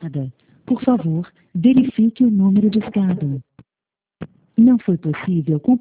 escada. Por favor, verifique o número de escada. Não foi possível